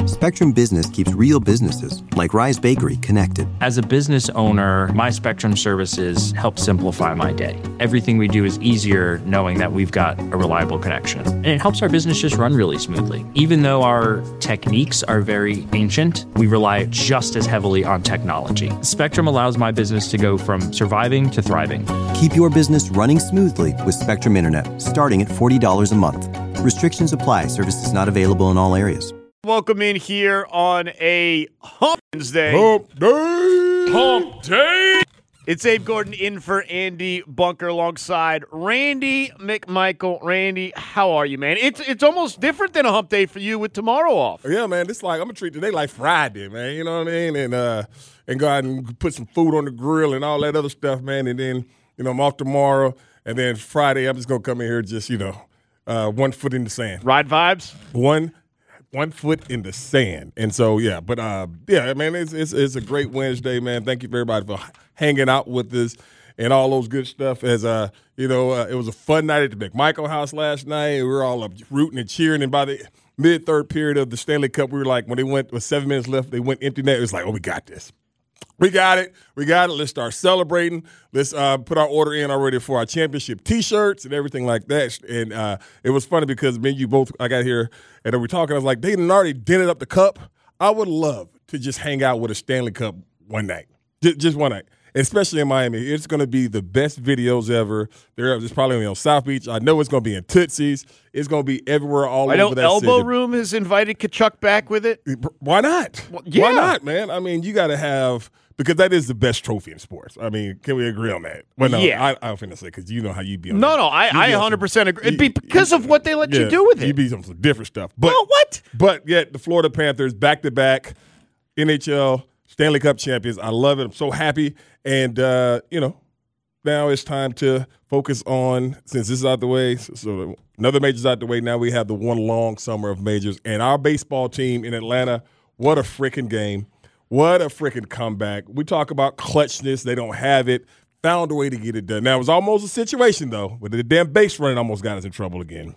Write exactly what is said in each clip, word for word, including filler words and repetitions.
Spectrum Business keeps real businesses, like Rise Bakery, connected. As a business owner, my Spectrum services help simplify my day. Everything we do is easier knowing that we've got a reliable connection. And it helps our business just run really smoothly. Even though our techniques are very ancient, we rely just as heavily on technology. Spectrum allows my business to go from surviving to thriving. Keep your business running smoothly with Spectrum Internet, starting at forty dollars a month. Restrictions apply. Services not available in all areas. Welcome in here on a Hump Wednesday. Hump Day! Hump Day! It's Abe Gordon in for Andy Bunker alongside Randy McMichael. Randy, how are you, man? It's it's almost different than a Hump Day for you with tomorrow off. Yeah, man. This like I'm gonna treat today like Friday, man. You know what I mean? And uh, and go out and put some food on the grill and all that other stuff, man. And then you know I'm off tomorrow, and then Friday I'm just gonna come in here just you know uh, one foot in the sand. Ride vibes. One. One foot in the sand. And so, yeah, but, uh, yeah, man, it's, it's it's a great Wednesday, man. Thank you for everybody for hanging out with us and all those good stuff. As, uh, you know, uh, it was a fun night at the McMichael house last night. We were all uh, rooting and cheering. And by the mid-third period of the Stanley Cup, we were like, when they went with seven minutes left, they went empty net. It was like, oh, we got this. We got it. We got it. Let's start celebrating. Let's uh, put our order in already for our championship T-shirts and everything like that. And uh, it was funny because me and you both, I got here and we were talking. I was like, they didn't already dented up the cup. I would love to just hang out with a Stanley Cup one night, just, just one night, especially in Miami. It's going to be the best videos ever. There, it's probably going to be on South Beach. I know it's going to be in Tootsie's. It's going to be everywhere, all I over know that Elbow city. Room has invited Kachuk back with it. Why not? Well, yeah. Why not, man? I mean, you got to have – because that is the best trophy in sports. I mean, can we agree on that? Well, no, yeah. I, I don't think that's it because you know how you be on No, that. no, I, I one hundred percent some, agree. It'd be because you, of what they let yeah, you do with it. You be on some different stuff. But, well, what? But yet the Florida Panthers, back-to-back N H L Stanley Cup champions. I love it. I'm so happy. And, uh, you know, now it's time to focus on, since this is out the way, so, so another major's out the way, now we have the one long summer of majors. And our baseball team in Atlanta, what a freaking game. What a freaking comeback. We talk about clutchness. They don't have it. Found a way to get it done. Now, it was almost a situation, though, where the damn base running almost got us in trouble again.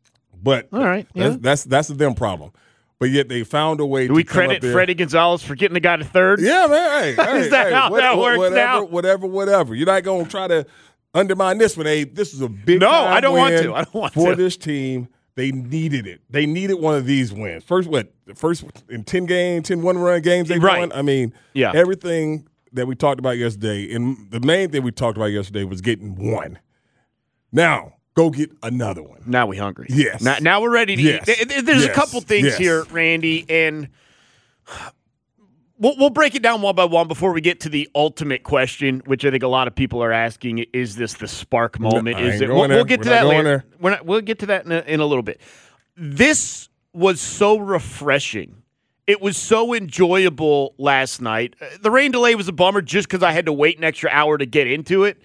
But all right, yeah. that's, that's that's a them problem. But yet they found a way Do to we come credit up there. Freddie Gonzalez for getting the guy to third? Yeah, man. Hey, hey, Is that hey, how what, that works whatever, now? Whatever, whatever. You're not going to try to undermine this one. Hey, this is a big No, time I don't win want to. I don't want for to. this team. They needed it. They needed one of these wins. First, what? First in ten game, ten one-run games they right. won. I mean, yeah. everything that we talked about yesterday, and the main thing we talked about yesterday was getting one. Now, go get another one. Now we hungry. Yes. Now, now we're ready to yes. eat. There's yes. a couple things yes. here, Randy, and we'll, we'll break it down one by one before we get to the ultimate question, which I think a lot of people are asking: Is this the spark moment? No, Is it? going We'll, there. we'll get We're to not that going later. there. We're not, we'll get to that in a, in a little bit. This was so refreshing. It was so enjoyable last night. The rain delay was a bummer just because I had to wait an extra hour to get into it.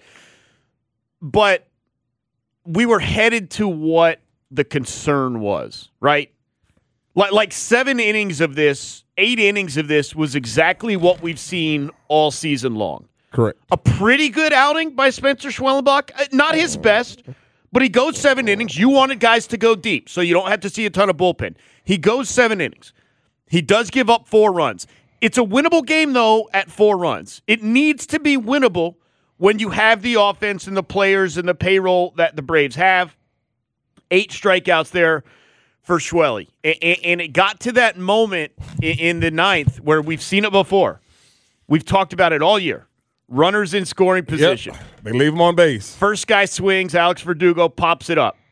But we were headed to what the concern was, right? Like, like seven innings of this, eight innings of this was exactly what we've seen all season long. Correct. A pretty good outing by Spencer Schwellenbach. Not his best, but he goes seven innings. You wanted guys to go deep, so you don't have to see a ton of bullpen. He goes seven innings. He does give up four runs. It's a winnable game, though, at four runs. It needs to be winnable when you have the offense and the players and the payroll that the Braves have. Eight strikeouts there for Schwelly. And it got to that moment in the ninth where we've seen it before. We've talked about it all year. Runners in scoring position. Yep. They leave him on base. First guy swings. Alex Verdugo pops it up.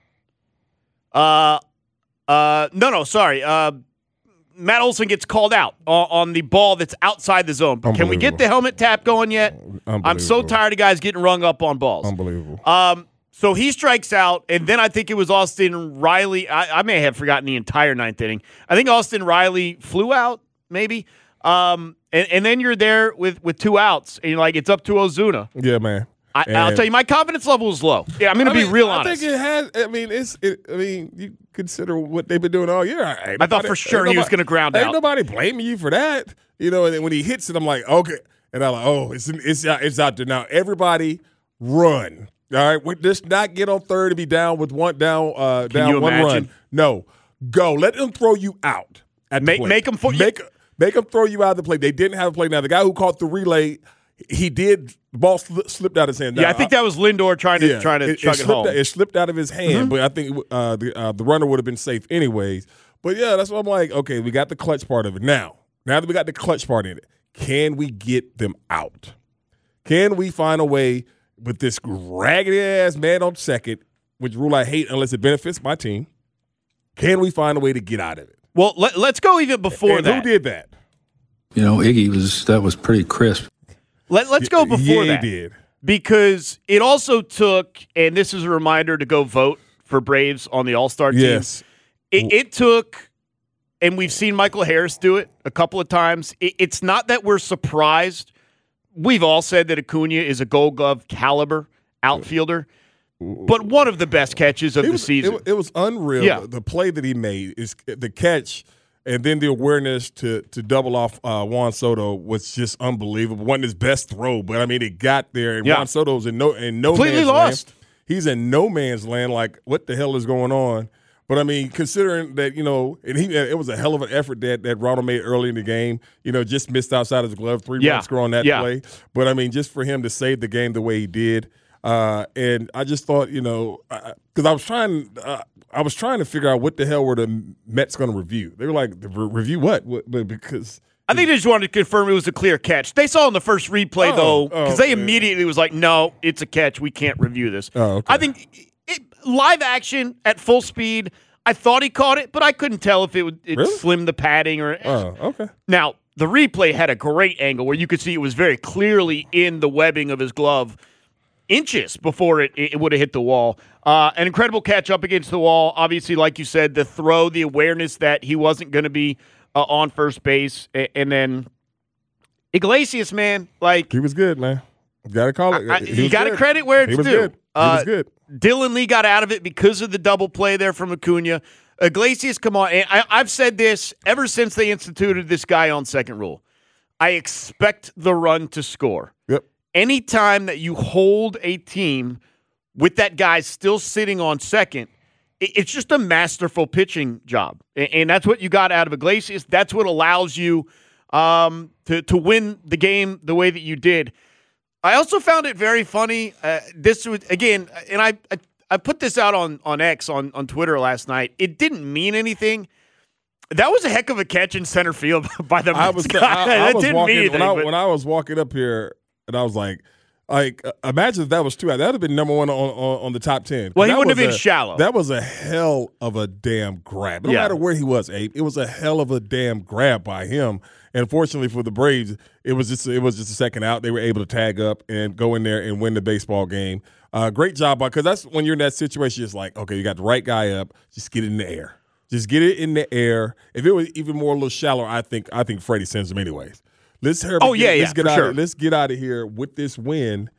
Uh, uh, no, no, sorry. Uh, Matt Olson gets called out on the ball that's outside the zone. Can we get the helmet tap going yet? I'm so tired of guys getting rung up on balls. Unbelievable. Um, so he strikes out, and then I think it was Austin Riley. I, I may have forgotten the entire ninth inning. I think Austin Riley flew out, maybe. Um, and, and then you're there with, with two outs, and you're like, it's up to Ozuna. Yeah, man. I, I'll tell you, my confidence level is low. Yeah, I'm going to be mean, real I honest. think it has. I mean, it's. It, I mean, you consider what they've been doing all year. Ain't I thought nobody, for sure nobody, he was going to ground ain't out. Ain't nobody blaming you for that. You know, and then when he hits it, I'm like, okay. And I'm like, oh, it's it's it's out there now. Everybody run. All right, we just not get on third and be down with one down uh, down you one imagine? run. No, go. Let them throw you out. at the make plate. make them for make make them throw you out of the play. They didn't have a play. Now the guy who caught the relay, he did. The ball sli- slipped out of his hand. Now, Yeah, I think that was Lindor trying to yeah, trying to it, chug it it, slipped home. Out, it slipped out of his hand, Mm-hmm. but I think uh, the uh, the runner would have been safe anyways. But yeah, that's what I'm like. Okay, we got the clutch part of it now. Now that we got the clutch part in it, can we get them out? Can we find a way with this raggedy ass man on second, which rule I hate unless it benefits my team? Can we find a way to get out of it? Well, let, let's go even before and that. who did that? You know, Iggy was that was pretty crisp. Let, let's go before yeah, that. He did. Because it also took, and this is a reminder to go vote for Braves on the All-Star team. Yes. It, it took, and we've seen Michael Harris do it a couple of times. It, it's not that we're surprised. We've all said that Acuna is a Gold Glove caliber outfielder, but one of the best catches of It the was, season. It, it was unreal. Yeah. The, the play that he made is the catch, and then the awareness to to double off uh, Juan Soto was just unbelievable. Wasn't his best throw, but I mean, it got there, and Yeah. Juan Soto's in no in no Completely man's lost. land. He's in no man's land. Like, what the hell is going on? But I mean, considering that, you know, and he it was a hell of an effort that that Ronald made early in the game. You know, just missed outside his glove, three Yeah. run score on that Yeah. play. But I mean, just for him to save the game the way he did, uh, and I just thought, you know, because I, I was trying, uh, I was trying to figure out what the hell were the Mets going to review. They were like, Re- review what? what? But because I think they just wanted to confirm it was a clear catch. They saw in the first replay, Oh, though, oh, because they yeah. immediately was like, no, it's a catch. We can't review this. Oh, okay. I think it, live action at full speed, I thought he caught it, but I couldn't tell if it would it Really? slimmed the padding or. oh, okay. Now, the replay had a great angle where you could see it was very clearly in the webbing of his glove inches before it, it would have hit the wall. Uh, an incredible catch up against the wall. Obviously, like you said, the throw, the awareness that he wasn't going to be uh, on first base. A- and then Iglesias, man, like, He was good, man. Got to call it. I- He you was got to good. credit where it's He was due. good. He Uh, was good. Dylan Lee got out of it because of the double play there from Acuna. Iglesias, come on. And I, I've said this ever since they instituted this guy on second rule. I expect the run to score. Yep. Anytime that you hold a team with that guy still sitting on second, it, it's just a masterful pitching job. And, and that's what you got out of Iglesias. That's what allows you um, to, to win the game the way that you did. I also found it very funny. Uh, this was, again, and I, I I put this out on, on X, on, on Twitter last night. It didn't mean anything. That was a heck of a catch in center field by the I Mets was, guy. I, I that was didn't walking mean anything. when I, but- when I was walking up here, and I was like, like uh, imagine if that was two out. That would have been number one on, on, on the top ten. Well, he That wouldn't have was been a- shallow. That was a hell of a damn grab. No Yeah. matter where he was, Abe, it was a hell of a damn grab by him. And fortunately for the Braves, it was just it was just a second out. They were able to tag up and go in there and win the baseball game. Uh, great job, because that's when you're in that situation. It's like, okay, you got the right guy up. Just get it in the air. Just get it in the air. If it was even more a little shallower, I think I think Freddie sends him anyways. Let's hear. Oh, yeah, let's yeah, get for out. sure. Of, let's get out of here with this win,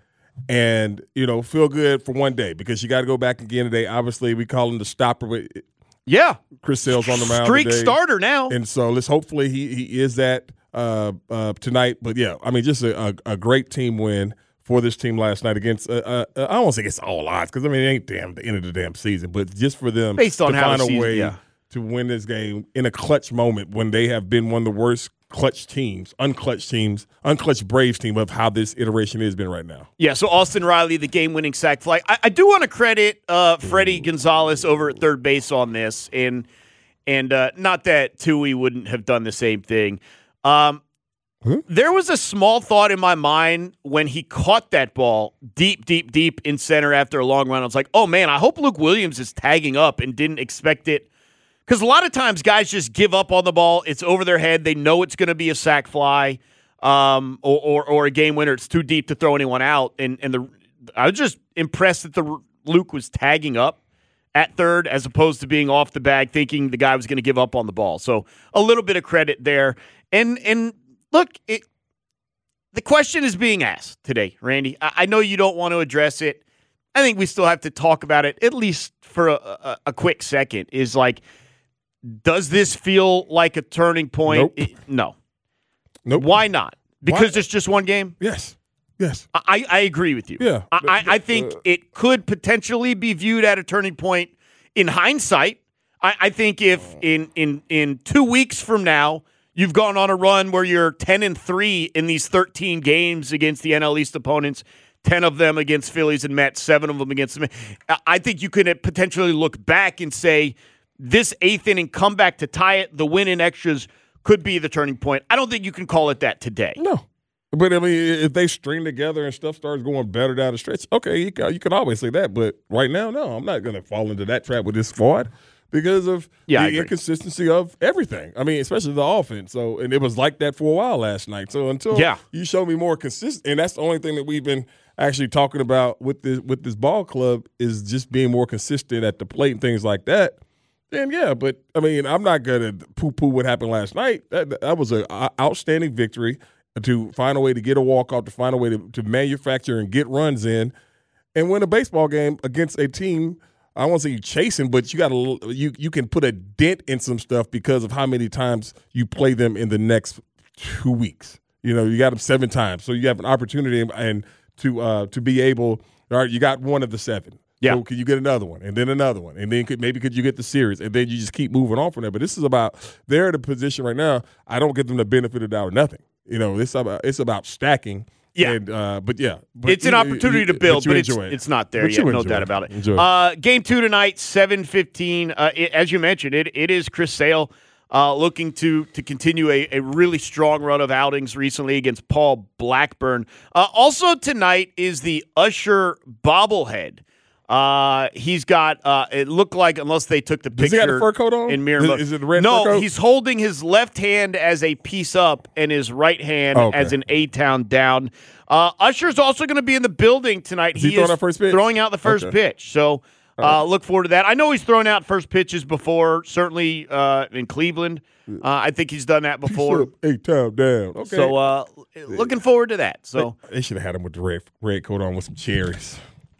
and you know, feel good for one day, because you got to go back again today. Obviously, we call him the stopper with yeah. Chris Sale's on the mound Streak today. starter now. And so let's hopefully he he is that uh, uh, tonight. But yeah, I mean, just a, a, a great team win for this team last night against. Uh, uh, I don't want to say against all odds, because I mean it ain't damn the end of the damn season, but just for them Based on to how find the a season- way yeah. to win this game in a clutch moment when they have been one of the worst clutch teams, unclutched teams, unclutched Braves team of how this iteration has been right now. Yeah, so Austin Riley, the game-winning sac fly. I, I do want to credit uh, Freddie Gonzalez over at third base on this, and and uh, not that Tui wouldn't have done the same thing. Um, Huh? There was a small thought in my mind when he caught that ball deep, deep, deep in center after a long run. I was like, oh, man, I hope Luke Williams is tagging up and didn't expect it. Because a lot of times guys just give up on the ball. It's over their head. They know it's going to be a sac fly um, or, or or a game winner. It's too deep to throw anyone out. And and the I was just impressed that the Luke was tagging up at third as opposed to being off the bag thinking the guy was going to give up on the ball. So a little bit of credit there. And and look, it, the question is being asked today, Randy. I, I know you don't want to address it. I think we still have to talk about it, at least for a, a, a quick second, is like, does this feel like a turning point? Nope. It- no. Nope. Why not? Because Why? it's just one game? Yes. Yes. I, I agree with you. Yeah. I, I, I think Uh, it could potentially be viewed at a turning point in hindsight. I, I think if in, in in two weeks from now you've gone on a run where you're ten and three in these thirteen games against the N L East opponents, ten of them against Phillies and Mets, seven of them against the Mets, I think you could potentially look back and say this eighth inning comeback to tie it, the win in extras could be the turning point. I don't think you can call it that today. No. But, I mean, if they string together and stuff starts going better down the stretch, okay, you can, you can always say that. But right now, no, I'm not going to fall into that trap with this squad because of yeah, the inconsistency of everything. I mean, especially the offense. So, and it was like that for a while last night. So until yeah. you show me more consistent, and that's the only thing that we've been actually talking about with this with this ball club is just being more consistent at the plate and things like that. Then yeah, but I mean, I'm not going to poo-poo what happened last night. That, that was an outstanding victory. To find a way to get a walk-off, to find a way to, to manufacture and get runs in, and win a baseball game against a team. I won't say you chasing, but you got to you you can put a dent in some stuff because of how many times you play them in the next two weeks. You know, you got them seven times, so you have an opportunity and to uh, to be able. All right, you got one of the seven. Yeah. So could you get another one, and then another one, and then could, maybe could you get the series, and then you just keep moving on from there. But this is about they're in a position right now. I don't get them the benefit of the doubt or nothing. You know, it's about it's about stacking. Yeah, and, uh, but yeah, but it's an you, opportunity you, to build, but, but it's, it. it's not there but yet. No doubt about it. Uh, game two tonight, seven fifteen. Uh, it, as you mentioned, it it is Chris Sale uh, looking to to continue a, a really strong run of outings recently against Paul Blackburn. Uh, also tonight is the Usher bobblehead. Uh, he's got, uh, it looked like, unless they took the picture. Does he got a fur coat on? In mirror is, is it the red no, fur coat? He's holding his left hand as a piece up and his right hand oh, okay. as an A-town down. Uh, Usher's also going to be in the building tonight. Is he, he throwing is out first pitch? throwing out the first okay. pitch. So uh, look forward to that. I know he's thrown out first pitches before, certainly uh, in Cleveland. Uh, I think he's done that before. A-town down. Okay. So uh, looking forward to that. So They, they should have had him with the red, red coat on with some cherries.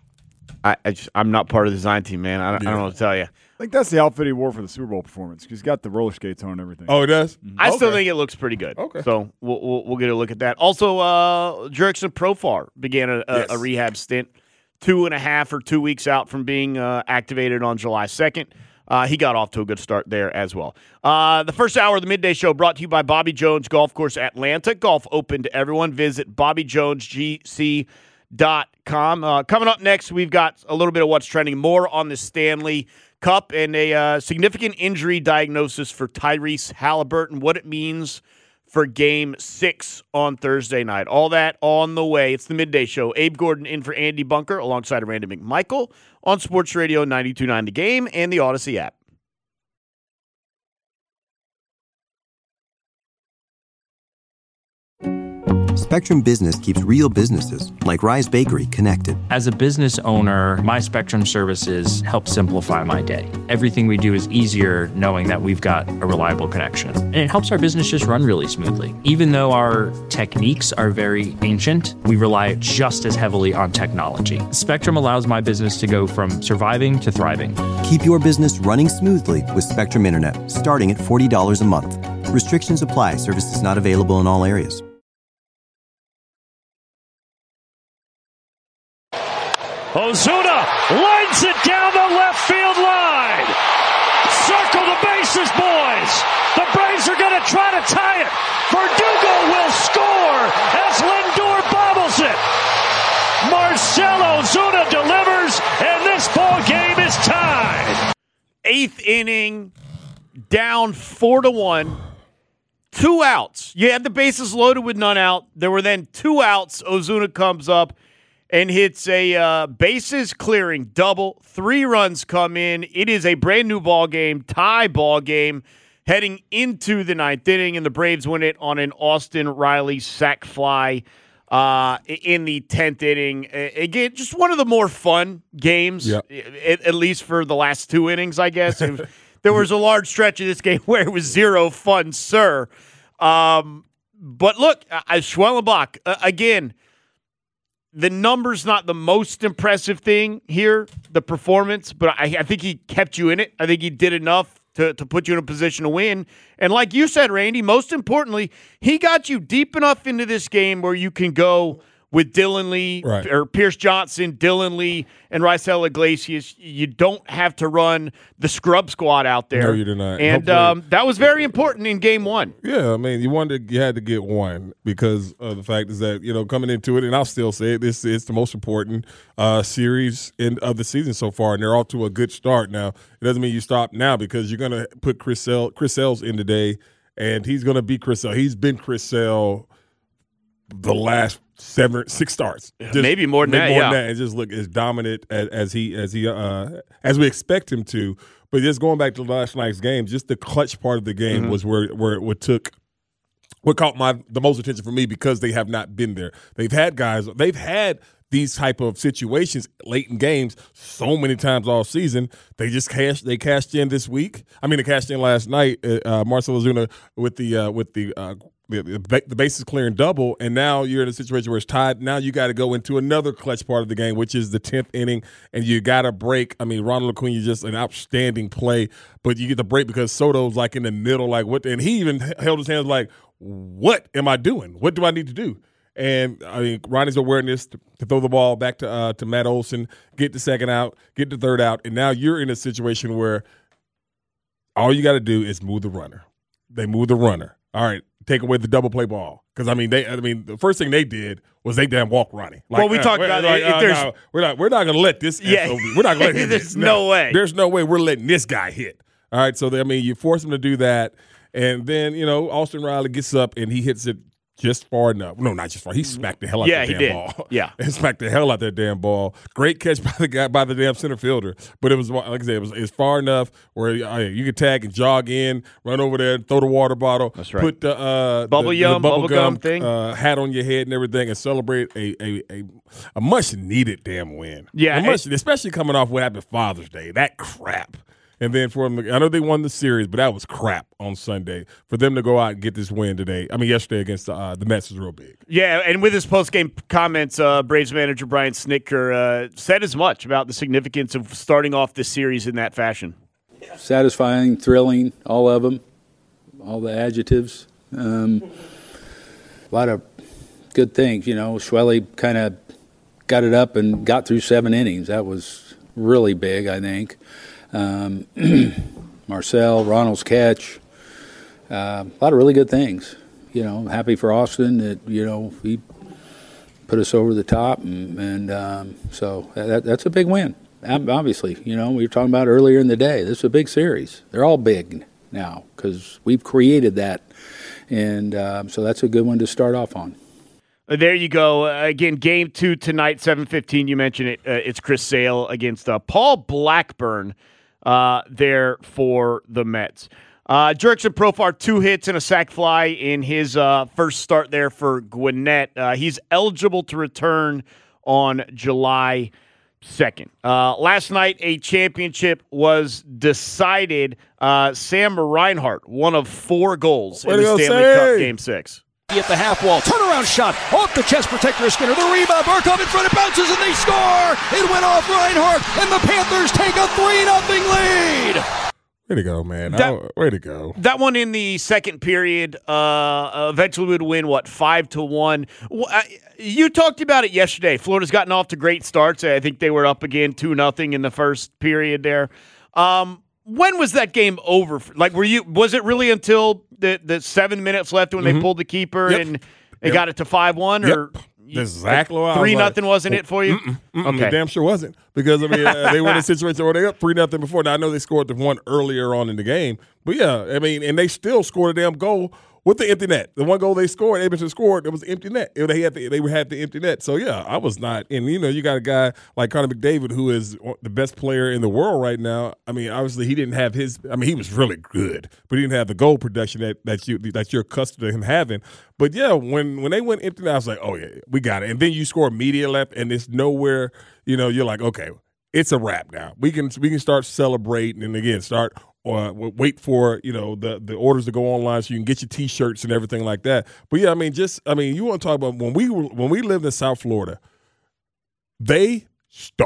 I, I just, I'm not part of the design team, man. I, yeah. I don't know what to tell you. I think that's the outfit he wore for the Super Bowl performance because he's got the roller skates on and everything. Oh, it does? Mm-hmm. I okay. still think it looks pretty good. Okay. So we'll, we'll, we'll get a look at that. Also, uh, Jurickson Profar began a, a, yes. a rehab stint, two and a half or two weeks out from being uh, activated on July second. Uh, he got off to a good start there as well. Uh, the first hour of the Midday Show brought to you by Bobby Jones Golf Course Atlanta. Golf open to everyone. Visit Bobby Jones G C dot com. Uh, coming up next, we've got a little bit of what's trending, more on the Stanley Cup and a uh, significant injury diagnosis for Tyrese Halliburton, what it means for Game six on Thursday night. All that on the way. It's the Midday Show. Abe Gordon in for Andy Bunker alongside Randy McMichael on Sports Radio ninety-two point nine The Game and the Odyssey app. Spectrum Business keeps real businesses, like Rise Bakery, connected. As a business owner, my Spectrum services help simplify my day. Everything we do is easier knowing that we've got a reliable connection. And it helps our business just run really smoothly. Even though our techniques are very ancient, we rely just as heavily on technology. Spectrum allows my business to go from surviving to thriving. Keep your business running smoothly with Spectrum Internet, starting at forty dollars a month. Restrictions apply. Services not available in all areas. Ozuna lines it down the left field line. Circle the bases, boys. The Braves are going to try to tie it. Verdugo will score as Lindor bobbles it. Marcell Ozuna delivers, and this ball game is tied. Eighth inning, down four to one. Two outs. You had the bases loaded with none out. There were then two outs. Ozuna comes up and hits a uh, bases clearing double. Three runs come in. It is a brand new ball game, tie ball game, heading into the ninth inning, and the Braves win it on an Austin Riley sac fly uh, in the tenth inning. Again, just one of the more fun games, yep. at, at least for the last two innings, I guess. It was, there was a large stretch of this game where it was zero fun, sir. Um, but look, uh, Schwellenbach, uh, again, the number's not the most impressive thing here, the performance, but I, I think he kept you in it. I think he did enough to, to put you in a position to win. And like you said, Randy, most importantly, he got you deep enough into this game where you can go with Dylan Lee Right. or Pierce Johnson, Dylan Lee, and Raisel Iglesias. You don't have to run the scrub squad out there. No, you do not. And Hopefully- um, that was very important in game one. Yeah, I mean, you wanted you had to get one because of the fact is that, you know, coming into it, and I'll still say it, this is the most important uh, series in, of the season so far, and they're off to a good start. Now, it doesn't mean you stop now because you're going to put Chris Sale, Chris Sale's in today, and he's going to be Chris Sale. He's been Chris Sale the last seven, six starts, just, Maybe more than maybe that, more yeah. than that, and just look as dominant as, as he as he uh, as we expect him to. But just going back to last night's game, just the clutch part of the game Mm-hmm. was where where what took what caught my the most attention for me because they have not been there. They've had guys, they've had these type of situations late in games so many times all season. They just cashed they cashed in this week. I mean, they cashed in last night. Uh, Marcell Ozuna with the uh, with the. Uh, The, the, the bases clearing double, and now you're in a situation where it's tied. Now you got to go into another clutch part of the game, which is the tenth inning, and you got to break. I mean, Ronald Acuna just an outstanding play, but you get the break because Soto's like in the middle, like what? And he even held his hands like, "What am I doing? What do I need to do?" And I mean, Ronnie's awareness to, to throw the ball back to uh, to Matt Olson, get the second out, get the third out, and now you're in a situation where all you got to do is move the runner. They move the runner. All right, take away the double play ball because I mean they. I mean the first thing they did was they damn walk Ronnie. Like, Well, we uh, talked we're- about like, it. If uh, there's- no, we're not. We're not going to let this. Yeah. S O B, we're not going to let him. There's no way. There's no way we're letting this guy hit. All right, so they, I mean you force him to do that, and then you know Austin Riley gets up and he hits it just far enough. No, not just far. He smacked the hell out Yeah, that he damn did. ball. Yeah. He smacked the hell out that damn ball. Great catch by the guy by the damn center fielder. But it was like I said, it was it's far enough where uh, you could tag and jog in, run over there, throw the water bottle, That's right. put the uh, Bubble the, yum, the bubble gum thing. uh, hat on your head and everything, and celebrate a a a, a much needed damn win. Yeah, A much, especially coming off what happened Father's Day. That crap. And then for them, I know they won the series, but that was crap on Sunday. For them to go out and get this win today, I mean, yesterday against uh, the Mets was real big. Yeah, and with his post-game comments, uh, Braves manager Brian Snitker uh, said as much about the significance of starting off this series in that fashion. Satisfying, thrilling, all of them, all the adjectives. Um, a lot of good things, you know. Schwelly kind of got it up and got through seven innings. That was really big, I think. Um, Marcell, Ronald's catch, uh, a lot of really good things. You know, happy for Austin that, you know, he put us over the top, and, and um, so that, that's a big win. Obviously, you know, we were talking about earlier in the day. This is a big series. They're all big now because we've created that, and um, so that's a good one to start off on. There you go. Uh, again, game two tonight, seven fifteen. You mentioned it. Uh, it's Chris Sale against uh, Paul Blackburn uh, there for the Mets. Uh, Jurickson Profar, two hits and a sac fly in his uh, first start there for Gwinnett. Uh, he's eligible to return on July second. Uh, last night, a championship was decided. Uh, Sam Reinhart, one of four goals Way in to the go, Stanley Sam. Cup Game six. At the half wall, turnaround shot off the chest protector of Skinner. The rebound, Barkov in front, it bounces and they score. It went off Reinhardt, and the Panthers take a three nothing lead. Way to go, man. That- Oh, way to go. That one in the second period uh, eventually would win, what, five to one. Well, I- You talked about it yesterday. Florida's gotten off to great starts. I think they were up again two nothing in the first period there. Um, when was that game over? Like, were you? Was it really until the, the seven minutes left when they pulled the keeper Yep. and they Yep. got it to five one? Yep. Or you- That's exactly what I was three like. nothing wasn't it for you? Mm-mm, Okay. It damn sure wasn't because I mean uh, they were in a situation where they up three nothing before. Now I know they scored the one earlier on in the game, but yeah, I mean, and they still scored a damn goal with the empty net. The one goal they scored, Edmonton scored, it was empty net. It- They had the, they had the empty net. So yeah, I was not. And you know, you got a guy like Connor McDavid who is the best player in the world right now. I mean, obviously he didn't have his. I mean, he was really good, but he didn't have the goal production that that you that you're accustomed to him having. But yeah, when when they went empty net, I was like, oh yeah, we got it. And then you score immediate left, and it's nowhere. You know, you're like, okay, it's a wrap now. We can we can start celebrating, and again start. Or wait for you know the, the orders to go online so you can get your T-shirts and everything like that. But yeah, I mean, just I mean, you want to talk about when we were, when we lived in South Florida, they stunk.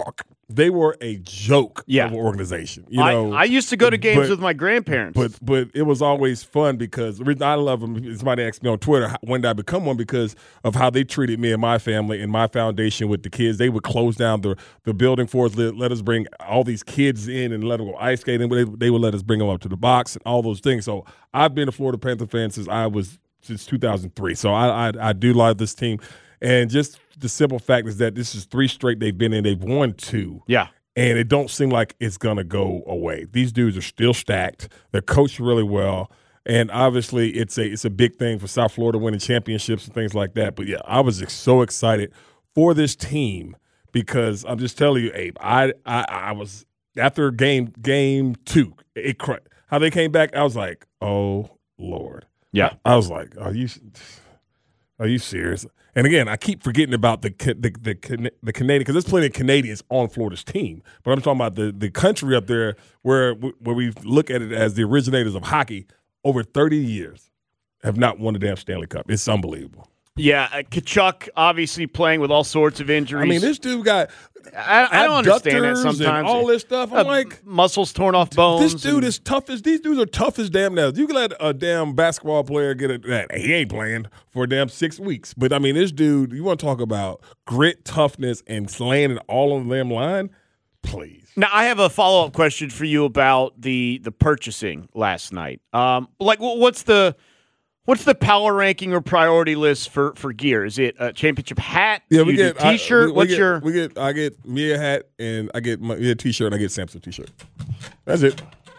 they were a joke Yeah. of an organization. You I, know, I used to go to games but- with my grandparents. But but it was always fun because the reason I love them. Somebody asked me on Twitter, how- when did I become one? Because of how they treated me and my family and my foundation with the kids. They would close down the, the building for us, let, let us bring all these kids in and let them go ice skating. But they, they would let us bring them up to the box and all those things. So I've been a Florida Panther fan since I was since two thousand three. So I, I I do love this team, and just the simple fact is that this is three straight they've been in. They've won two. yeah. And it don't seem like it's going to go away. These dudes are still stacked. They're coached really well. And obviously it's a it's a big thing for South Florida winning championships and things like that. But, yeah, I was ex- so excited for this team because I'm just telling you, Abe, I I, I was – after game game two, it, how they came back, I was like, oh, Lord. Yeah. I was like, are you are you serious? And again, I keep forgetting about the the the, the Canadian because there's plenty of Canadians on Florida's team, but I'm talking about the, the country up there where where we look at it as the originators of hockey over thirty years have not won a damn Stanley Cup. It's unbelievable. Yeah, uh, Kachuk obviously playing with all sorts of injuries. I mean, this dude got I, I don't understand that abductors sometimes. and all this stuff. I'm Uh, like, muscles torn off bones. this dude and- is tough as these dudes are tough as damn nails. You can let a damn basketball player get it that he ain't playing for a damn six weeks. But I mean, this dude, you want to talk about grit, toughness, and slaying it all on them line? Please. Now, I have a follow up question for you about the the purchasing last night. Um, like, wh- what's the what's the power ranking or priority list for, for gear? Is it a championship hat? Yeah, Do we you do get I- T-shirt. we- we what's get- your? We get. I get me a hat and I get my, me a T-shirt and I get Samson T-shirt. That's it.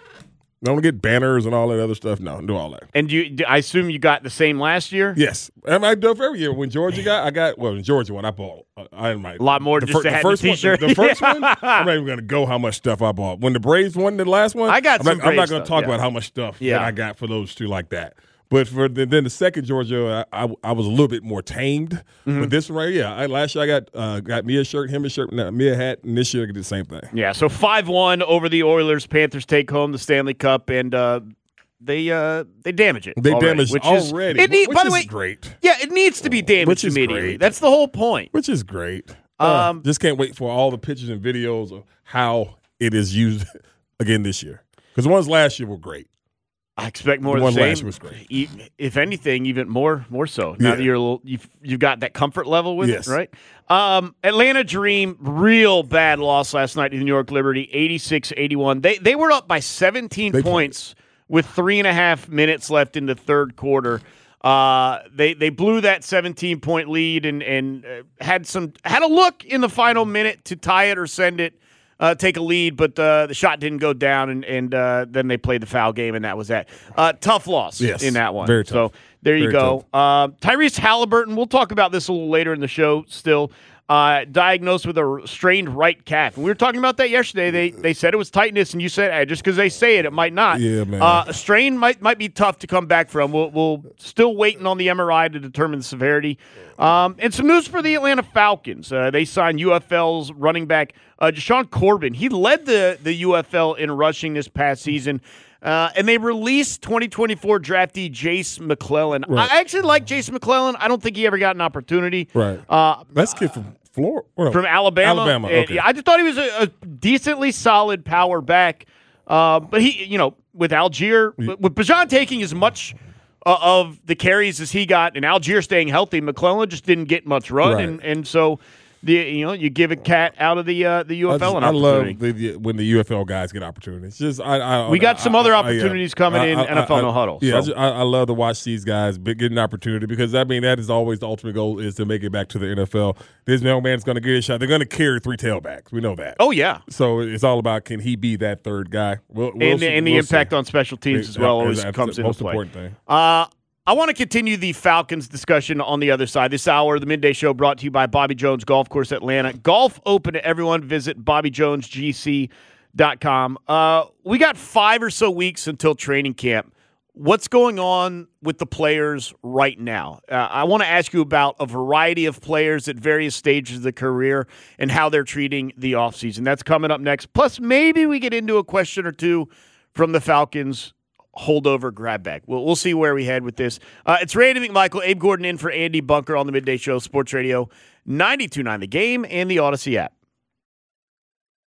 I don't get banners and all that other stuff. No, don't do all that. And you, do- I assume you got the same last year. Yes, and I do it for every year. When Georgia got, I got well. When Georgia one, I bought. uh, I might A lot more The, just to the have first the one. T-shirt. The, the first one, I'm not even going to go how much stuff I bought. When the Braves won the last one, I got I'm some not, I'm not Braves going to stuff, talk yeah. about how much stuff Yeah. that I got for those two like that. But for the, then the second Georgia, I, I, I was a little bit more tamed. Mm-hmm. But this one right, yeah. I, last year I got uh, got me a shirt, him a shirt, no, me a hat, and this year I get the same thing. Yeah, so five one over the Oilers. Panthers take home the Stanley Cup, and uh, they uh, they damage it. They already, damaged which already, Is, it need, which by the is way, great. yeah, it needs to be damaged Which is immediately. great. That's the whole point. Which is great. Uh, Um, just can't wait for all the pictures and videos of how it is used again this year. Because the ones last year were great. I expect more The of one the same. last year was great. E- If anything, even more more so. Now Yeah. that you're a little, you've you've got that comfort level with Yes. it, right? Um, Atlanta Dream, real bad loss last night to the New York Liberty, eighty-six eighty-one. They they were up by seventeen They played. points with three and a half minutes left in the third quarter. Uh, they they blew that seventeen point lead and and uh, had some had a look in the final minute to tie it or send it. Uh, take a lead, but uh, the shot didn't go down, and, and uh, then they played the foul game, and that was that. Uh, tough loss Yes, in that one. very tough. So there you Very go. Uh, Tyrese Halliburton, we'll talk about this a little later in the show still, uh, diagnosed with a strained right calf. And we were talking about that yesterday. They they said it was tightness, and you said hey, just because they say it, it might not. Yeah, man. Uh, a strain might might be tough to come back from. We'll, we'll still waiting on the M R I to determine the severity. Um, and some news for the Atlanta Falcons. Uh, they signed U F L's running back uh, Deshaun Corbin. He led the, the U F L in rushing this past season. Uh, and they released twenty twenty-four draftee Jace McClellan. Right. I actually like Jace McClellan. I don't think he ever got an opportunity. Right. Uh, That's kid from Florida. Well, from Alabama. Alabama, And, okay. yeah, I just thought he was a, a decently solid power back. Uh, but he, you know, with Algier, with, with Bajan taking as much uh, of the carries as he got, and Algier staying healthy, McClellan just didn't get much run, Right. and and so the you know you give a cat out of the uh, the U I, F L just, an I opportunity. love the, the, when the U F L guys get opportunities. Just I, I We got I- some I- other I- opportunities yeah. coming I- in I- N F L I- No Huddle, Yeah, I, so. just- I, I love to watch these guys be- get an opportunity because I mean that is always the ultimate goal is to make it back to the N F L. This young man's going to get a shot. They're going to carry three tailbacks. We know that. Oh yeah, So it's all about can he be that third guy? We'll, we'll and, see- and the we'll impact see. on special teams as Yeah, well yeah, always that's comes the into most play. important thing. Uh, I want to continue the Falcons discussion on the other side. This hour, the Midday Show brought to you by Bobby Jones Golf Course Atlanta. Golf open to everyone. Visit bobby jones g c dot com. Uh, we got five or so weeks until training camp. What's going on with the players right now? Uh, I want to ask you about a variety of players at various stages of the career and how they're treating the offseason. That's coming up next. Plus, maybe we get into a question or two from the Falcons holdover grab bag. We'll, we'll see where we head with this. Uh, it's Randy McMichael, Abe Gordon in for Andy Bunker on the Midday Show, Sports Radio ninety-two point nine The Game and the Odyssey app.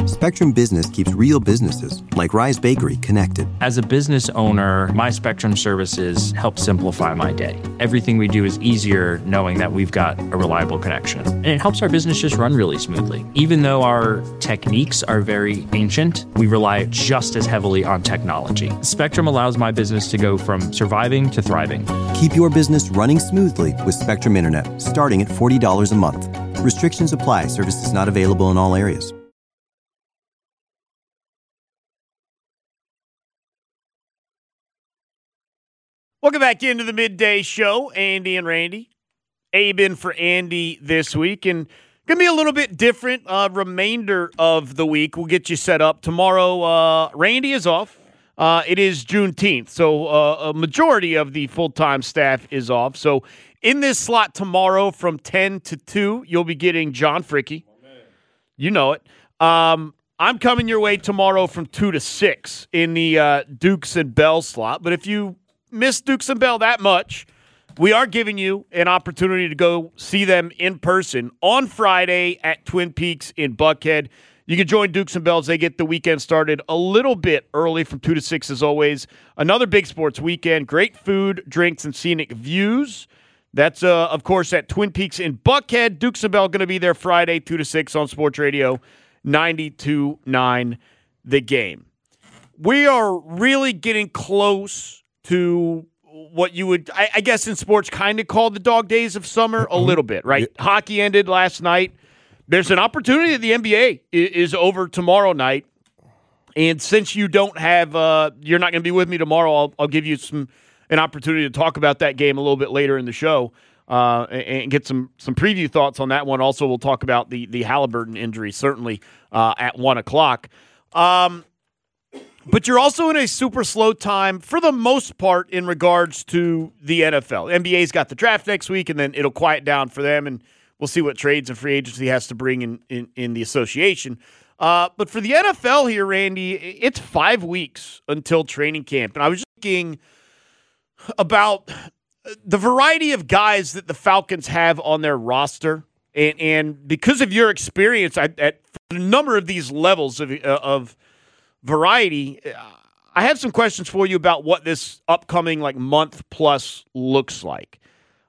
Spectrum Business keeps real businesses, like Rise Bakery, connected. As a business owner, my Spectrum services help simplify my day. Everything we do is easier knowing that we've got a reliable connection. And it helps our business just run really smoothly. Even though our techniques are very ancient, we rely just as heavily on technology. Spectrum allows my business to go from surviving to thriving. Keep your business running smoothly with Spectrum Internet, starting at forty dollars a month. Restrictions apply. Services not available in all areas. Welcome back into the midday show. Andy and Randy. Abe in for Andy this week. And going to be a little bit different uh, remainder of the week. We'll get you set up. Tomorrow, uh, Randy is off. Uh, it is Juneteenth, so uh, a majority of the full-time staff is off. So in this slot tomorrow from ten to two, you'll be getting John Fricke. You know it. Um, I'm coming your way tomorrow from two to six in the uh, Dukes and Bell slot. But if you miss Dukes and Bell that much, we are giving you an opportunity to go see them in person on Friday at Twin Peaks in Buckhead. You can join Dukes and Bells. They get the weekend started a little bit early from two to six as always. Another big sports weekend. Great food, drinks, and scenic views. That's, uh, of course, at Twin Peaks in Buckhead. Dukes and Bell going to be there Friday, two to six on Sports Radio ninety-two point nine The Game. We are really getting close to what you would, I, I guess in sports, kind of call the dog days of summer a little bit, right? Yeah. Hockey ended last night. There's an opportunity that the N B A is over tomorrow night. And since you don't have, uh, you're not going to be with me tomorrow, I'll, I'll give you some an opportunity to talk about that game a little bit later in the show uh, and, and get some some preview thoughts on that one. Also, we'll talk about the, the Halliburton injury, certainly uh, at one o'clock. Um, but you're also in a super slow time, for the most part, in regards to the N F L. N B A's got the draft next week, and then it'll quiet down for them, and we'll see what trades and free agency has to bring in, in, in the association. Uh, but for the N F L here, Randy, it's five weeks until training camp. And I was just thinking about the variety of guys that the Falcons have on their roster. And, and because of your experience at, at a number of these levels of, uh, of variety, I have some questions for you about what this upcoming like month plus looks like.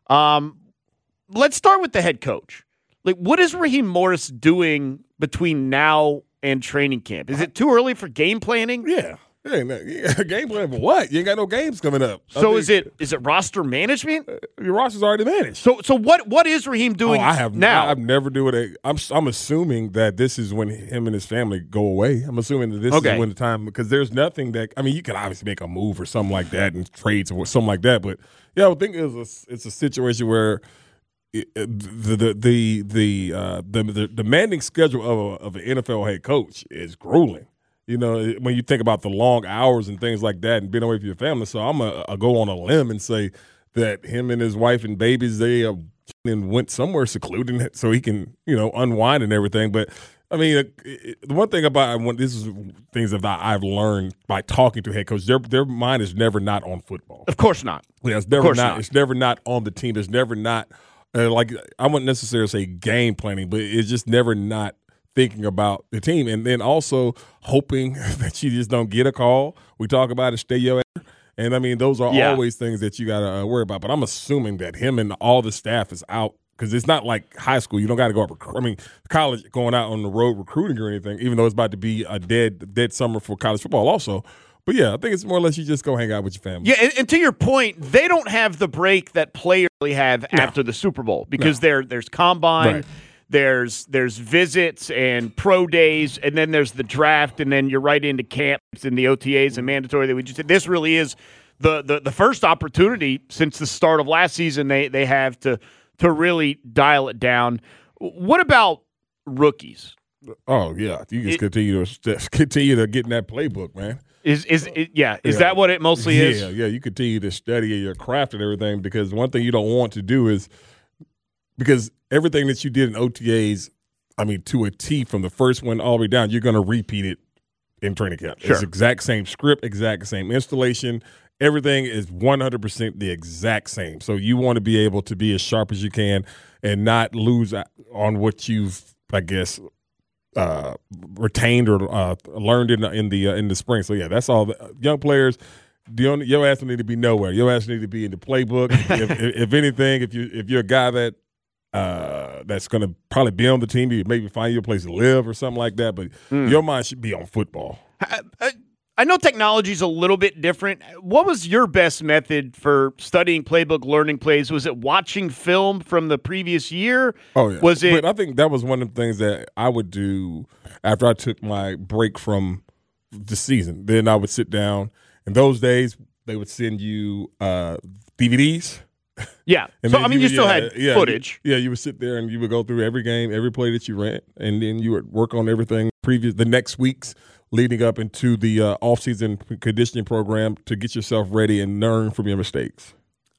Um, let's start with the head coach. Like, what is Raheem Morris doing between now and training camp? Is it too early for game planning? Yeah. Yeah, yeah, game plan for what? You ain't got no games coming up. So think, is it is it roster management? Uh, your roster's already managed. So so what what is Raheem doing? Oh, I have now? I've never do it. I'm I'm assuming that this is when him and his family go away. I'm assuming that this okay. is when the time, because there's nothing that, I mean, you can obviously make a move or something like that and trades or something like that, but yeah, I think it's a, it's a situation where it, the the the the, uh, the the demanding schedule of a, of an N F L head coach is grueling. You know, when you think about the long hours and things like that and being away from your family. So I'm going to go on a limb and say that him and his wife and babies, they uh, went somewhere secluded so he can, you know, unwind and everything. But, I mean, it, it, the one thing about – this is things that I've learned by talking to head coaches. Their, their mind is never not on football. Of course not. Yeah, it's never of course not, not. It's never not on the team. It's never not uh, – like, I wouldn't necessarily say game planning, but it's just never not – thinking about the team, and then also hoping that you just don't get a call. We talk about it, stay your ass. And, I mean, those are yeah. always things that you got to uh, worry about. But I'm assuming that him and all the staff is out, because it's not like high school. You don't got to go up. Rec- I mean, college, going out on the road recruiting or anything, even though it's about to be a dead dead summer for college football also. But, yeah, I think it's more or less you just go hang out with your family. Yeah, and, and to your point, they don't have the break that players really have no. after the Super Bowl, because no. there there's combine. Right. There's there's visits and pro days, and then there's the draft, and then you're right into camps and the O T As and mandatory that we just did. This really is the, the, the first opportunity since the start of last season they, they have to to really dial it down. What about rookies? Oh yeah, you just it, continue to continue to get in that playbook, man. Is is it, yeah? Is yeah. that what it mostly yeah, is? Yeah, yeah. You continue to study your craft and everything, because one thing you don't want to do is because everything that you did in O T As, I mean, to a T from the first one all the way down, you're going to repeat it in training camp. Sure. It's exact same script, exact same installation. Everything is one hundred percent the exact same. So you want to be able to be as sharp as you can and not lose on what you've, I guess, uh, retained or uh, learned in the in the uh, in the spring. So yeah, that's all. The, young players, the only, your ass need to be nowhere. Your ass need to be in the playbook. if, if, if anything, if you if you're a guy that uh, that's going to probably be on the team, you maybe find you a place to live or something like that. But mm. your mind should be on football. I, I, I know technology's a little bit different. What was your best method for studying playbook, learning plays? Was it watching film from the previous year? Oh, yeah. Was it? But I think that was one of the things that I would do after I took my break from the season. Then I would sit down. In those days, they would send you uh, D V Ds. Yeah. So, I mean, you, you still yeah, had yeah, footage. You, yeah, you would sit there and you would go through every game, every play that you ran, and then you would work on everything previous the next weeks leading up into the uh, off-season conditioning program to get yourself ready and learn from your mistakes.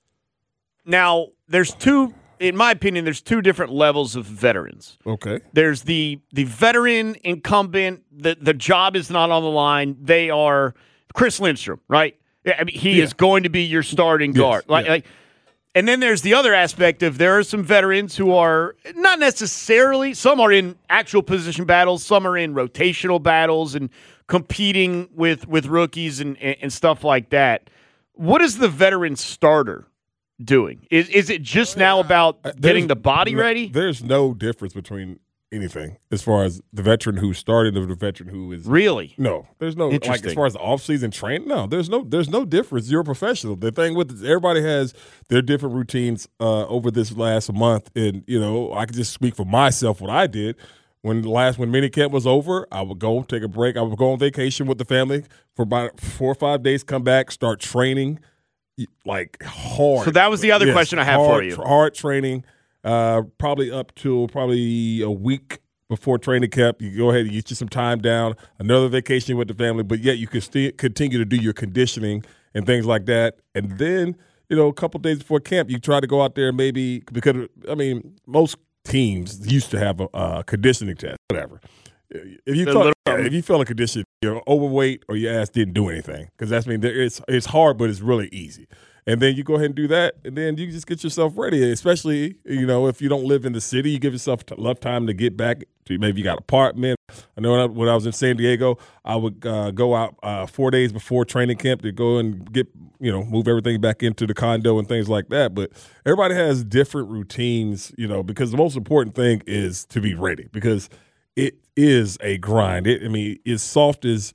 Now, there's two, in my opinion, there's two different levels of veterans. Okay. There's the the veteran incumbent, the, the job is not on the line. They are Chris Lindstrom, right? I mean, he yeah. is going to be your starting guard. Yes, like, yeah. like, and then there's the other aspect of there are some veterans who are not necessarily, some are in actual position battles, some are in rotational battles and competing with, with rookies and, and stuff like that. What is the veteran starter doing? Is is it just now about uh, getting the body no, ready? There's no difference between anything as far as the veteran who started and the veteran who is really no there's no like as far as the off-season training no there's no there's no difference. You're a professional. The thing with it, everybody has their different routines uh over this last month, and you know I can just speak for myself what I did when the last when minicamp was over. I would go take a break. I would go on vacation with the family for about four or five days, come back, start training like hard. So that was the other yes, question I have hard, for you. Hard training. Uh, probably up to probably a week before training camp. You go ahead and get you some time down, another vacation with the family, but yet you can still continue to do your conditioning and things like that. And then, you know, a couple days before camp, you try to go out there maybe because, I mean, most teams used to have a, a conditioning test, whatever. If you felt, if you felt a condition, you're overweight or your ass didn't do anything, because that's I mean it's it's hard, but it's really easy. And then you go ahead and do that, and then you just get yourself ready. Especially, you know, if you don't live in the city, you give yourself enough time to get back to maybe you got an apartment. I know when I, when I was in San Diego, I would uh, go out uh, four days before training camp to go and get, you know, move everything back into the condo and things like that. But everybody has different routines, you know, because the most important thing is to be ready, because it is a grind. It, I mean, as soft as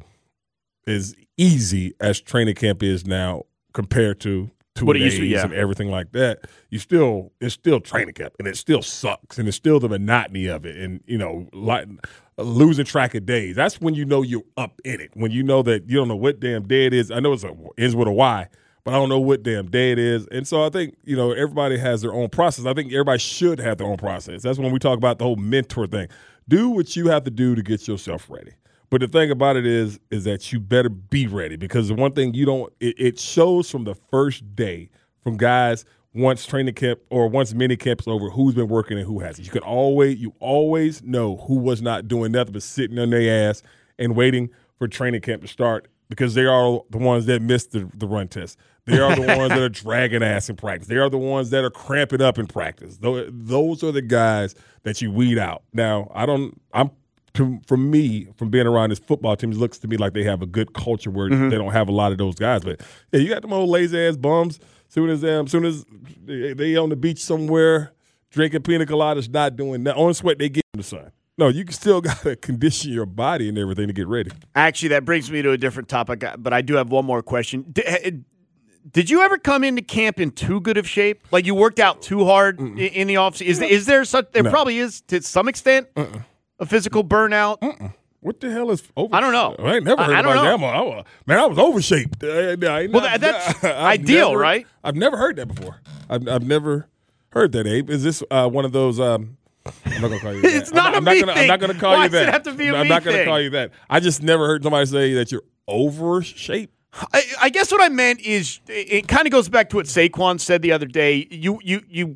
as easy as training camp is now compared to two what it days used to, yeah. and everything like that, you still it's still training camp, and it still sucks, and it's still the monotony of it, and you know, like losing track of days. That's when you know you're up in it. When you know that you don't know what damn day it is. I know it's a ends with a Y, but I don't know what damn day it is. And so I think, you know, everybody has their own process. I think everybody should have their own process. That's when we talk about the whole mentor thing. Do what you have to do to get yourself ready. But the thing about it is, is that you better be ready, because the one thing you don't, it, it shows from the first day from guys once training camp or once mini camp's over, who's been working and who hasn't. You can always, you always know who was not doing nothing but sitting on their ass and waiting for training camp to start, because they are the ones that missed the, the run test. They are the ones that are dragging ass in practice. They are the ones that are cramping up in practice. Those are the guys that you weed out. Now, I don't, I'm, to, from me, from being around this football team, it looks to me like they have a good culture where mm-hmm. they don't have a lot of those guys. But yeah, you got them old lazy ass bums. Soon as them, soon as they, they on the beach somewhere drinking pina coladas, not doing that, only sweat they get in the sun. No, you still got to condition your body and everything to get ready. Actually, that brings me to a different topic, but I do have one more question. Did, did you ever come into camp in too good of shape? Like you worked out too hard Mm-mm. in the offseason? Is, is there such? There no. probably is to some extent uh-uh. a physical burnout. Uh-uh. What the hell is over? I don't know. I ain't never heard I, I about that. I was, man, I was overshaped. I, I, well, that, that's ideal, never, right? I've never heard that before. I've, I've never heard that, Abe. Is this uh, one of those? Um, I'm not gonna call you that. It's not I'm, a I'm me not gonna, thing. I'm not gonna call Why you that. Does it have to be a I'm me not gonna thing? call you that. I just never heard somebody say that you're overshaped. I, I guess what I meant is it, it kind of goes back to what Saquon said the other day. You you you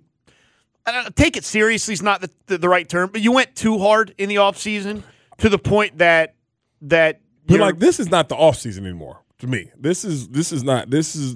uh, take it seriously is not the, the, the right term, but you went too hard in the offseason to the point that that but like this is not the offseason anymore. To me, this is this is not this is this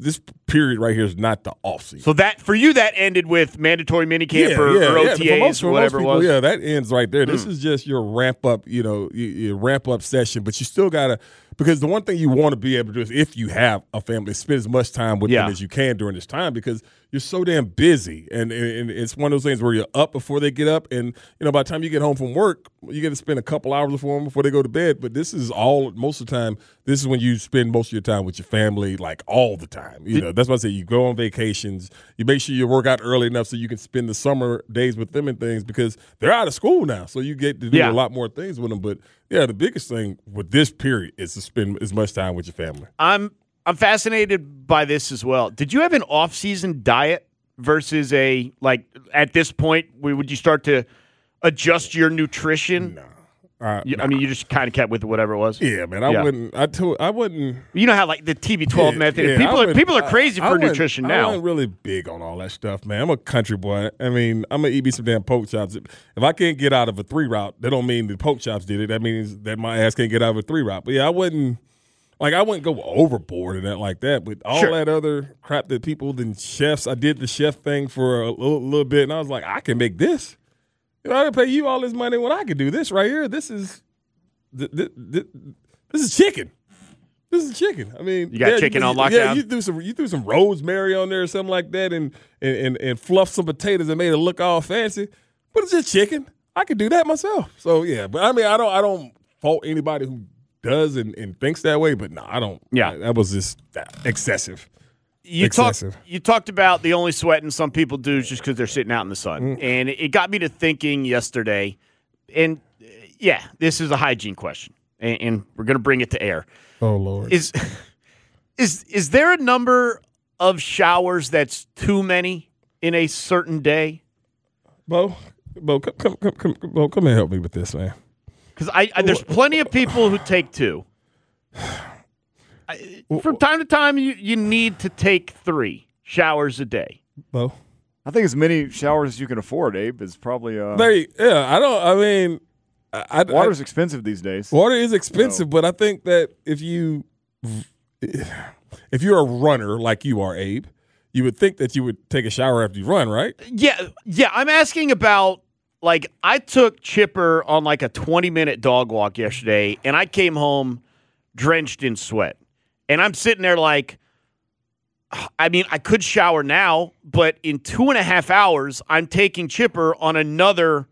period right here is not the off season. So that for you, that ended with mandatory minicamp yeah, or, yeah, or O yeah. T As For most, or for whatever most people, it was. Yeah, that ends right there. This Mm. is just your ramp up, you know, your, your ramp up session. But you still gotta, because the one thing you want to be able to do is, if you have a family, spend as much time with Yeah. them as you can during this time, because you're so damn busy, and, and, and it's one of those things where you're up before they get up, and you know by the time you get home from work, you get to spend a couple hours with them before they go to bed. But this is all most of the time. This is when you spend most of your time with your family, like all the time. You know, that's why I say you go on vacations. You make sure you work out early enough so you can spend the summer days with them and things, because they're out of school now, so you get to do Yeah. a lot more things with them. But yeah, the biggest thing with this period is to spend as much time with your family. I'm I'm fascinated by this as well. Did you have an off-season diet versus a, like, at this point, would you start to adjust your nutrition? No. Uh, You- no. I mean, you just kind of kept with whatever it was. Yeah, man. I Yeah. wouldn't. I told. I wouldn't. You know how like the T B twelve Yeah, method. yeah, people I are wouldn't- people are crazy I- I for wasn't- nutrition I now. wasn't really big on all that stuff, man. I'm a country boy. I mean, I'm gonna eat me some damn pork chops. If I can't get out of a three route, that don't mean the pork chops did it. That means that my ass can't get out of a three route. But yeah, I wouldn't. Like, I wouldn't go overboard and that like that. But all Sure. that other crap that people, then chefs, I did the chef thing for a little, little bit, and I was like, I can make this. You know, I didn't pay you all this money when I could do this right here. This is, th- th- th- this is chicken. This is chicken. I mean, You got yeah, chicken you, on Yeah, lockdown? you threw some, you threw some rosemary on there or something like that, and and and, and fluffed some potatoes and made it look all fancy. But it's just chicken. I could do that myself. So yeah, but I mean, I don't, I don't fault anybody who does and, and thinks that way. But no, I don't. Yeah. that was just excessive. You talked Excessive. you talked about the only sweating some people do is just because they're sitting out in the sun, Mm. and it got me to thinking yesterday. And uh, yeah, this is a hygiene question, and, and we're going to bring it to air. Oh Lord. Is is is there a number of showers that's too many in a certain day? Bo, Bo, come, come, come, come, Bo, come and help me with this, man. Because I, I there's plenty of people who take two. I, from time to time, you, you need to take three showers a day. Bo, I think as many showers as you can afford, Abe, is probably uh, there. you- Yeah, I don't. I mean, I, I, water's expensive these days. Water is expensive, So- but I think that if you if you're a runner like you are, Abe, you would think that you would take a shower after you run, right? Yeah, yeah. I'm asking about, like, I took Chipper on like a twenty minute dog walk yesterday, and I came home drenched in sweat. And I'm sitting there like, I mean, I could shower now, but in two and a half hours, I'm taking Chipper on another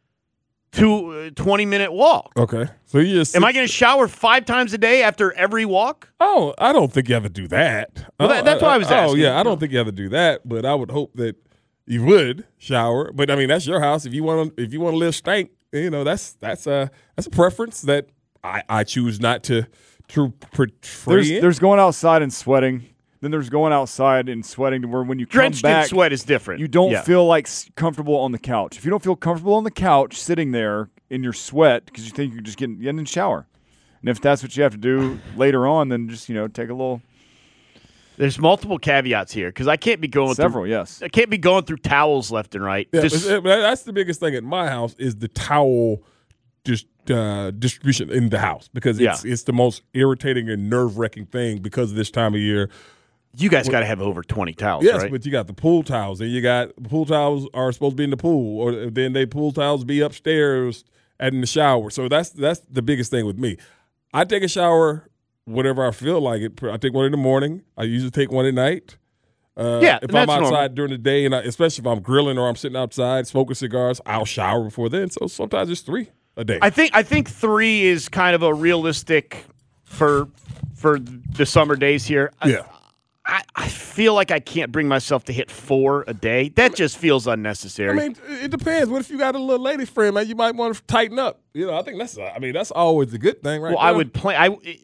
two, uh, twenty minute walk. Okay, so you just Am I going to shower five times a day after every walk? Oh, I don't think you have to do that. Well, that- that's what I was Oh asking. yeah, I don't think you have to do that, but I would hope that you would shower. But I mean, that's your house. If you want to, if you want to live stank, you know, that's that's a that's a preference that I I choose not to to portray. There's, in. there's going outside and sweating. Then there's going outside and sweating to where when you come Drenched back, in sweat is different. you don't Yeah. feel like s- comfortable on the couch. If you don't feel comfortable on the couch sitting there in your sweat because you think you're just getting get in the shower, and if that's what you have to do later on, then just you know take a little There's multiple caveats here because I can't be going several. through. Yes, I can't be going through towels left and right. Yeah, Just- but- but that's the biggest thing at my house is the towel just uh, distribution in the house because it's Yeah. it's the most irritating and nerve wracking thing because of this time of year. you guys got to have over twenty towels, Yes, right? but you got the pool towels, and you got pool towels are supposed to be in the pool, or then they pool towels be upstairs and in the shower. So that's that's the biggest thing with me. I take a shower whenever I feel like it. I take one in the morning. I usually take one at night. Uh, Yeah, if and I'm that's outside normal. during the day, and I, especially if I'm grilling or I'm sitting outside smoking cigars, I'll shower before then. So sometimes it's three a day. I think I think three is kind of a realistic for for the summer days here. I- yeah. I, I feel like I can't bring myself to hit four a day. That just feels unnecessary. I mean, it depends. What if you got a little lady friend, man? You might want to tighten up. You know, I think that's. I mean, that's always a good thing, right? well, I there. would plan. I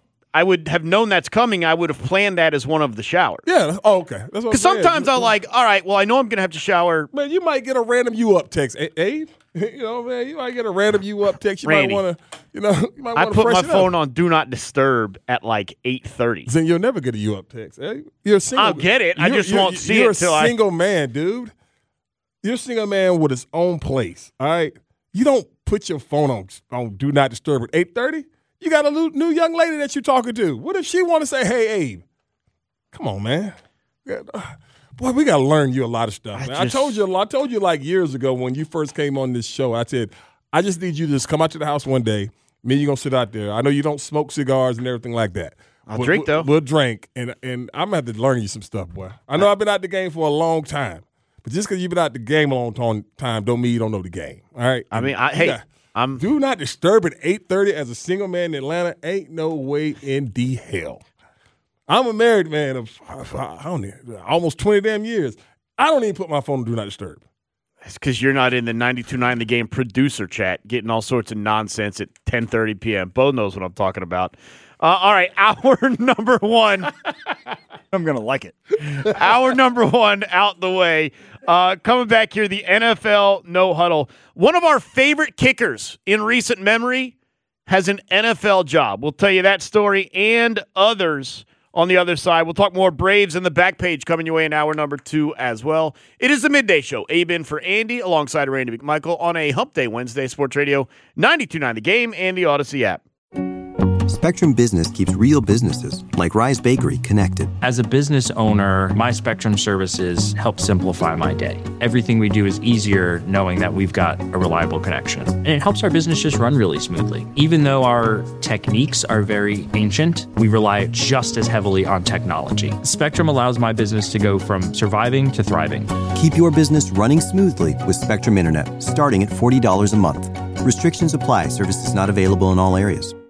I would have known that's coming. I would have planned that as one of the showers. Yeah. Oh, okay. That's what I'm Because saying. sometimes I'm like, all right, well, I know I'm going to have to shower. Man, you might get a random you up text, A- Abe. You know, man, you might get a random you up text. You Randy. might want to, you know, you might I want to put my freshen phone up. on Do Not Disturb at like eight thirty. Then you'll never get a you up text. Eh? You're a single. I'll get it. I you're- just you're- won't see you're it till a I- single man, dude. You're a single man with his own place. All right. You don't put your phone on on Do Not Disturb at eight thirty. You got a new, new young lady that you're talking to. What if she want to say, "Hey, Abe"? Come on, man. Boy, we got to learn you a lot of stuff. I Man. I, just- told you, I told you like years ago when you first came on this show. I said, I just need you to just come out to the house one day. Me, you're gonna sit out there. I know you don't smoke cigars and everything like that. I'll we'll, drink though. We'll drink, and and I'm gonna have to learn you some stuff, boy. I know I've been out the game for a long time, but just because you've been out the game a long ton- time, don't mean you don't know the game. All right. I mean, I, You hey, got- I'm do not disturb at eight thirty as a single man in Atlanta. Ain't no way in the hell. I'm a married man of I don't know, almost twenty damn years. I don't even put my phone on do not disturb. It's because you're not in the ninety-two point nine The Game producer chat getting all sorts of nonsense at ten thirty p.m. Bo knows what I'm talking about. Uh, all right, hour number one. I'm going to like it. Hour number one out the way. Uh, coming back here, the N F L No Huddle. One of our favorite kickers in recent memory has an N F L job. We'll tell you that story and others on the other side. We'll talk more Braves in the back page coming your way in hour number two as well. It is the Midday Show. Abe in for Andy alongside Randy McMichael on a Hump Day Wednesday. Sports Radio ninety-two point nine The Game and the Odyssey app. Spectrum Business keeps real businesses, like Rise Bakery, connected. As a business owner, my Spectrum services help simplify my day. Everything we do is easier knowing that we've got a reliable connection. And it helps our business just run really smoothly. Even though our techniques are very ancient, we rely just as heavily on technology. Spectrum allows my business to go from surviving to thriving. Keep your business running smoothly with Spectrum Internet, starting at forty dollars a month. Restrictions apply. Services not available in all areas.